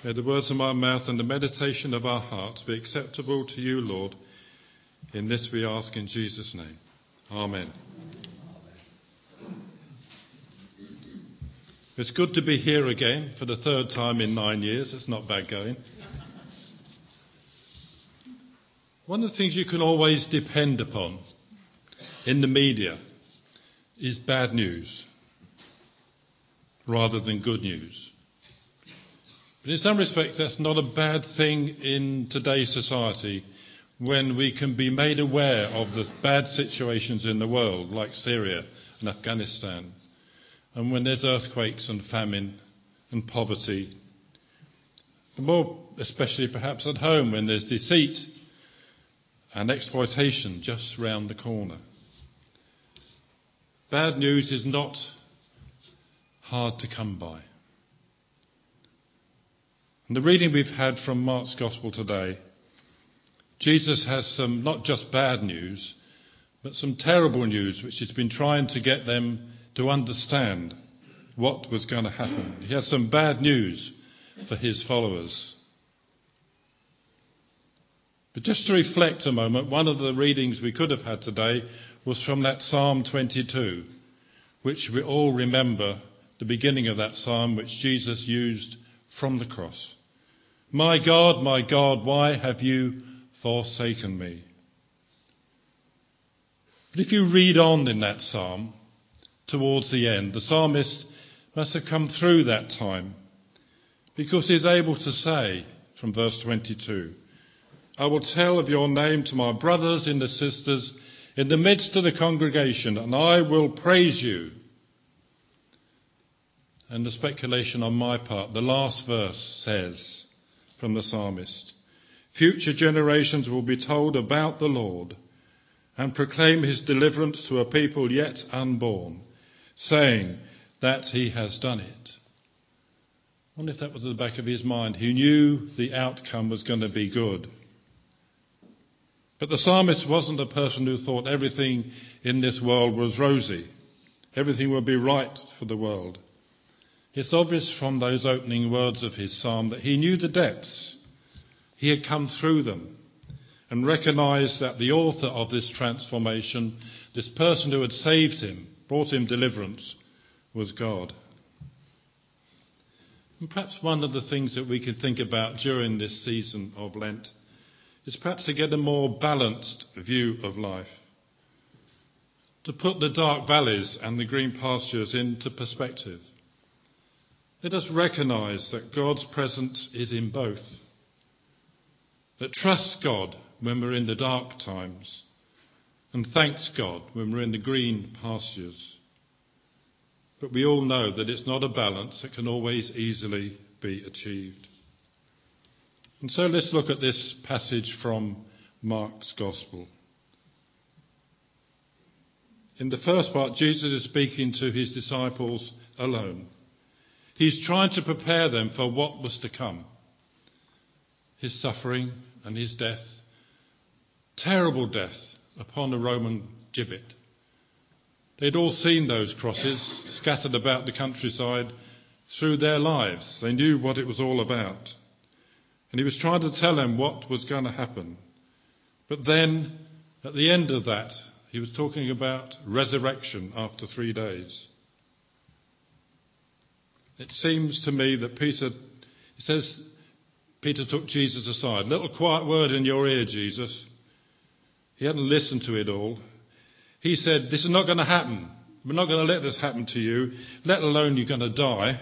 May the words of my mouth and the meditation of our hearts be acceptable to you, Lord. In this we ask in Jesus' name. Amen. It's good to be here again for the third time in 9 years. It's not bad going. One of the things you can always depend upon in the media is bad news rather than good news. But in some respects, that's not a bad thing in today's society when we can be made aware of the bad situations in the world, like Syria and Afghanistan, and when there's earthquakes and famine and poverty, and more especially perhaps at home when there's deceit and exploitation just round the corner. Bad news is not hard to come by. In the reading we've had from Mark's Gospel today, Jesus has some not just bad news, but some terrible news which he's been trying to get them to understand what was going to happen. He has some bad news for his followers. But just to reflect a moment, one of the readings we could have had today was from that Psalm 22, which we all remember the beginning of that psalm which Jesus used from the cross. My God, why have you forsaken me? But if you read on in that psalm, towards the end, the psalmist must have come through that time, because he's able to say, from verse 22, I will tell of your name to my brothers and the sisters in the midst of the congregation, and I will praise you. And the speculation on my part, the last verse says, from the psalmist, future generations will be told about the Lord and proclaim his deliverance to a people yet unborn, saying that he has done it. I wonder if that was at the back of his mind. He knew the outcome was going to be good. But the psalmist wasn't a person who thought everything in this world was rosy. Everything would be right for the world. It's obvious from those opening words of his psalm that he knew the depths. He had come through them and recognised that the author of this transformation, this person who had saved him, brought him deliverance, was God. And perhaps one of the things that we could think about during this season of Lent is perhaps to get a more balanced view of life, to put the dark valleys and the green pastures into perspective. Let us recognise that God's presence is in both. That trust God when we're in the dark times and thanks God when we're in the green pastures. But we all know that it's not a balance that can always easily be achieved. And so let's look at this passage from Mark's Gospel. In the first part, Jesus is speaking to his disciples alone. He's trying to prepare them for what was to come. His suffering and his death, terrible death upon a Roman gibbet. They'd all seen those crosses scattered about the countryside through their lives. They knew what it was all about. And he was trying to tell them what was going to happen. But then, at the end of that, he was talking about resurrection after 3 days. It seems to me that Peter took Jesus aside. Little quiet word in your ear, Jesus. He hadn't listened to it all. He said, this is not going to happen. We're not going to let this happen to you, let alone you're going to die.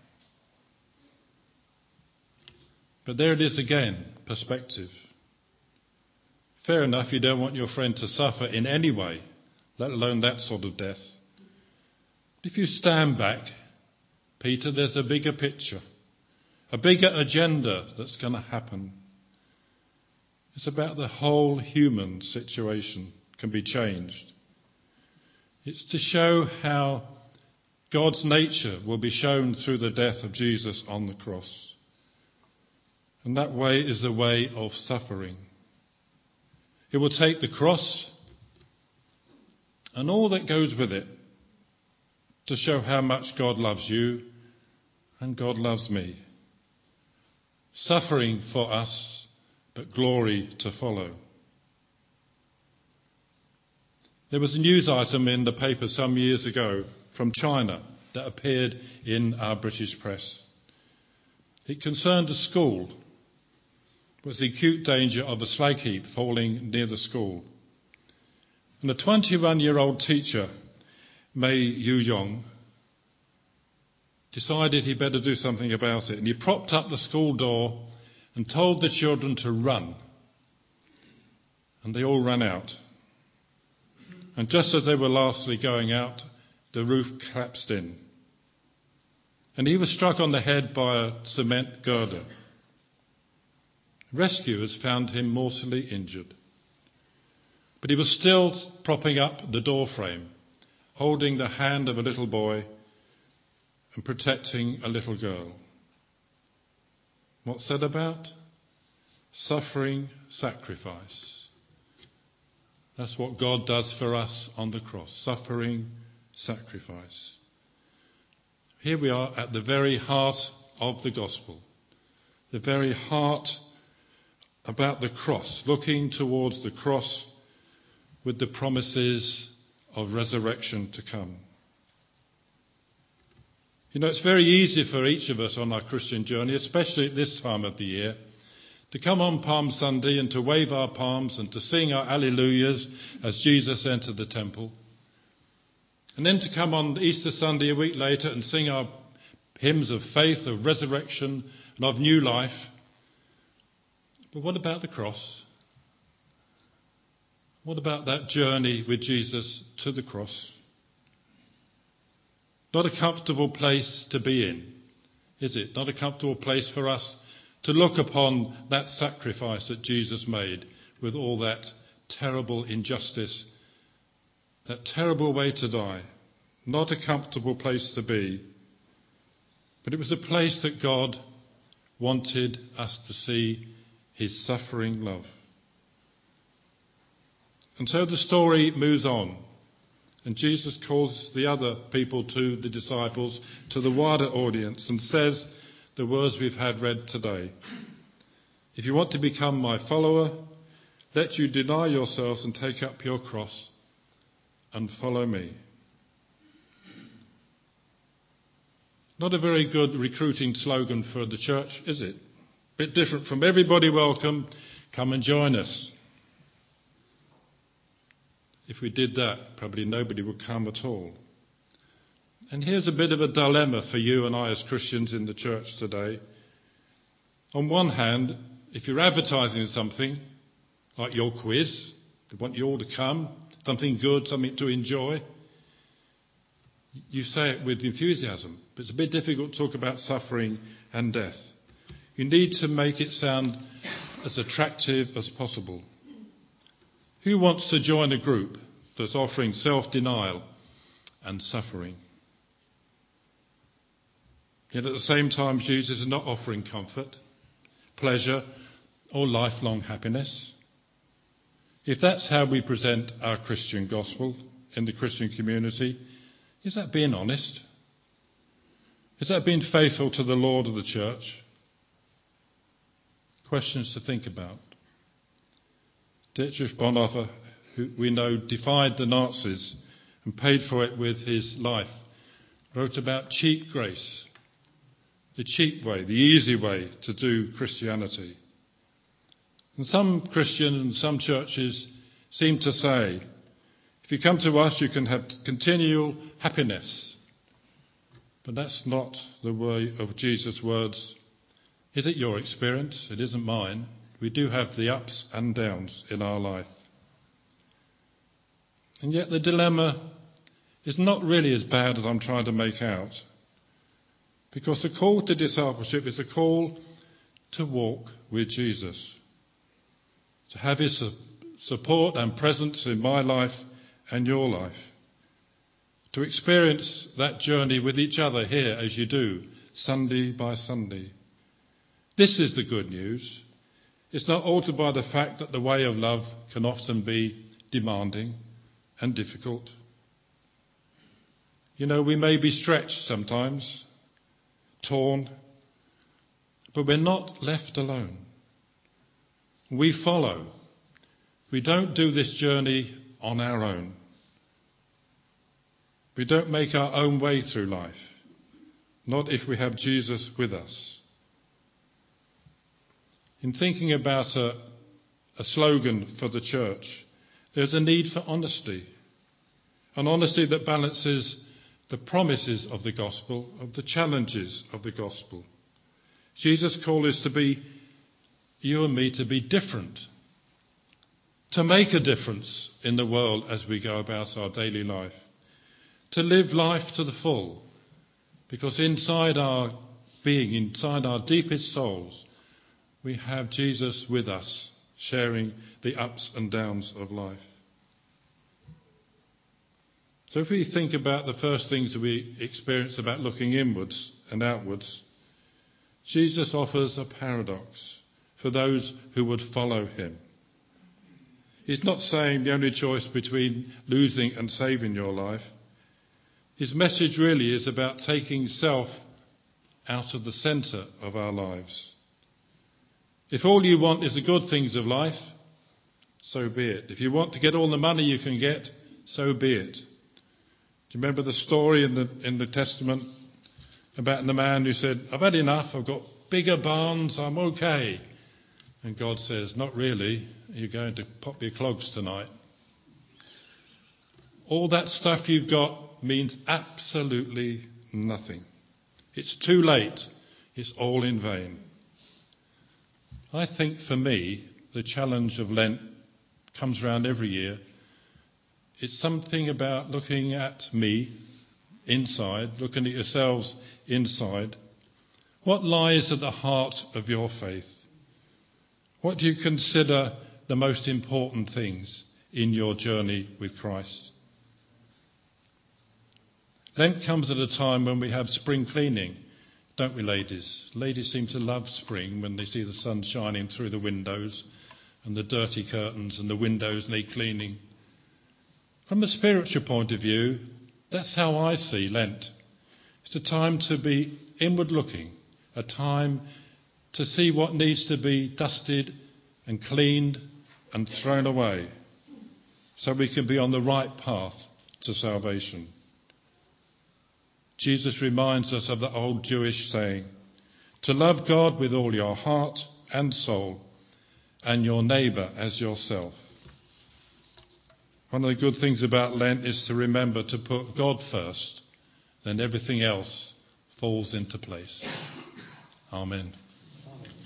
But there it is again, perspective. Fair enough, you don't want your friend to suffer in any way, let alone that sort of death. But if you stand back, Peter, there's a bigger picture, a bigger agenda that's going to happen. It's about the whole human situation can be changed. It's to show how God's nature will be shown through the death of Jesus on the cross. And that way is the way of suffering. It will take the cross and all that goes with it to show how much God loves you and God loves me. Suffering for us, but glory to follow. There was a news item in the paper some years ago from China that appeared in our British press. It concerned a school. It was the acute danger of a slag heap falling near the school. And a 21-year-old teacher, Mei Yu-yong, decided he better do something about it. And he propped up the school door and told the children to run. And they all ran out. And just as they were lastly going out, the roof collapsed in. And he was struck on the head by a cement girder. Rescuers found him mortally injured. But he was still propping up the door frame, holding the hand of a little boy and protecting a little girl. What's that about? Suffering, sacrifice. That's what God does for us on the cross. Suffering, sacrifice. Here we are at the very heart of the gospel. The very heart about the cross, looking towards the cross with the promises of resurrection to come. You know, it's very easy for each of us on our Christian journey, especially at this time of the year, to come on Palm Sunday and to wave our palms and to sing our alleluias as Jesus entered the temple. And then to come on Easter Sunday a week later and sing our hymns of faith, of resurrection and of new life. But what about the cross? What about that journey with Jesus to the cross? Not a comfortable place to be in, is it? Not a comfortable place for us to look upon that sacrifice that Jesus made with all that terrible injustice, that terrible way to die. Not a comfortable place to be. But it was a place that God wanted us to see his suffering love. And so the story moves on. And Jesus calls the other people to the disciples, to the wider audience, and says the words we've had read today. If you want to become my follower, let you deny yourselves and take up your cross and follow me. Not a very good recruiting slogan for the church, is it? Bit different from everybody welcome, come and join us. If we did that, probably nobody would come at all. And here's a bit of a dilemma for you and I as Christians in the church today. On one hand, if you're advertising something, like your quiz, they want you all to come, something good, something to enjoy, you say it with enthusiasm. But it's a bit difficult to talk about suffering and death. You need to make it sound as attractive as possible. Who wants to join a group that's offering self-denial and suffering? Yet at the same time, Jesus is not offering comfort, pleasure, or lifelong happiness. If that's how we present our Christian gospel in the Christian community, is that being honest? Is that being faithful to the Lord of the church? Questions to think about. Dietrich Bonhoeffer, who we know defied the Nazis and paid for it with his life, wrote about cheap grace, the cheap way, the easy way to do Christianity. And some Christians and some churches seem to say, if you come to us, you can have continual happiness. But that's not the way of Jesus' words. Is it your experience? It isn't mine. We do have the ups and downs in our life. And yet the dilemma is not really as bad as I'm trying to make out. Because the call to discipleship is a call to walk with Jesus. To have his support and presence in my life and your life. To experience that journey with each other here as you do, Sunday by Sunday. This is the good news. It's not altered by the fact that the way of love can often be demanding and difficult. You know, we may be stretched sometimes, torn, But we're not left alone. We follow. We don't do this journey on our own. We don't make our own way through life, not if we have Jesus with us. In thinking about a slogan for the church, there's a need for honesty, an honesty that balances the promises of the gospel, of the challenges of the gospel. Jesus' call is to be, you and me, to be different, to make a difference in the world as we go about our daily life, to live life to the full, because inside our being, inside our deepest souls, we have Jesus with us, sharing the ups and downs of life. So if we think about the first things that we experience about looking inwards and outwards, Jesus offers a paradox for those who would follow him. He's not saying the only choice between losing and saving your life. His message really is about taking self out of the centre of our lives. If all you want is the good things of life, so be it. If you want to get all the money you can get, so be it. Do you remember the story in the Testament about the man who said, I've had enough, I've got bigger barns, I'm okay. And God says, not really, you're going to pop your clogs tonight. All that stuff you've got means absolutely nothing. It's too late. It's all in vain. I think for me, the challenge of Lent comes around every year. It's something about looking at me inside, looking at yourselves inside. What lies at the heart of your faith? What do you consider the most important things in your journey with Christ? Lent comes at a time when we have spring cleaning, don't we, ladies? Ladies seem to love spring when they see the sun shining through the windows and the dirty curtains and the windows need cleaning. From a spiritual point of view, that's how I see Lent. It's a time to be inward looking, a time to see what needs to be dusted and cleaned and thrown away so we can be on the right path to salvation. Jesus reminds us of the old Jewish saying, to love God with all your heart and soul and your neighbour as yourself. One of the good things about Lent is to remember to put God first, then everything else falls into place. Amen.